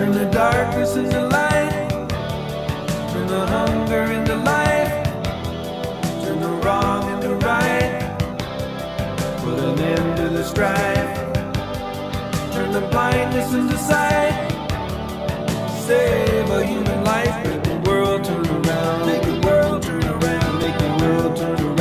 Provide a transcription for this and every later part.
Turn the darkness into light. Turn the hunger into life. Turn the wrong into right. Put an end to the strife. Turn the blindness into sight. Save a human life. Make the world turn around. Make the world turn around. Make the world turn around.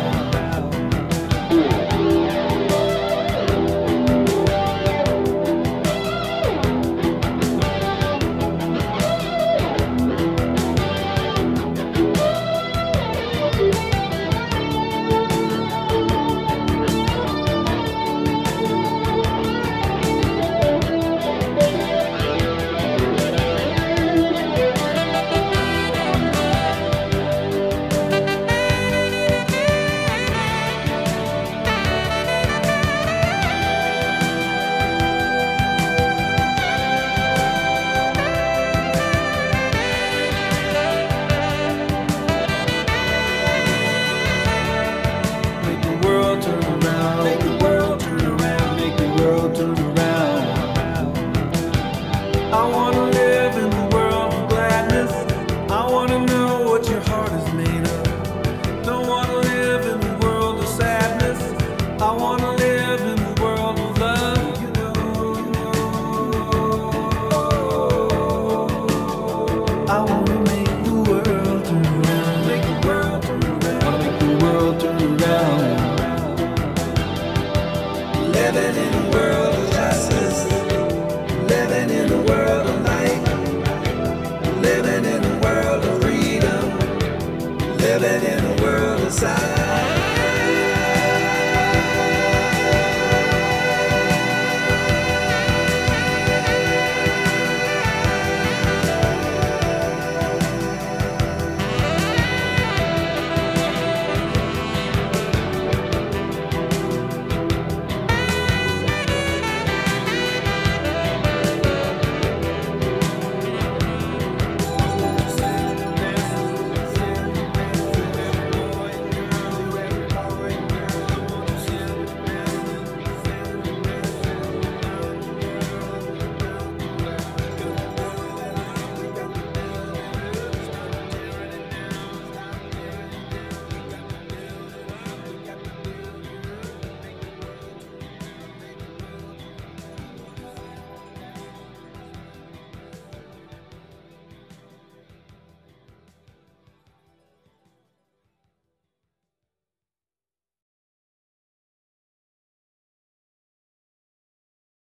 I wanna live in a world of gladness. I wanna know what your heart is made of. Don't wanna live in a world of sadness. I wanna live in a world of love. You know, I wanna make the world turn around. Make the world turn around. Wanna make the world turn around. Living in a world of justice. Living in a world of light. Living in a world of freedom. Living in a world of silence.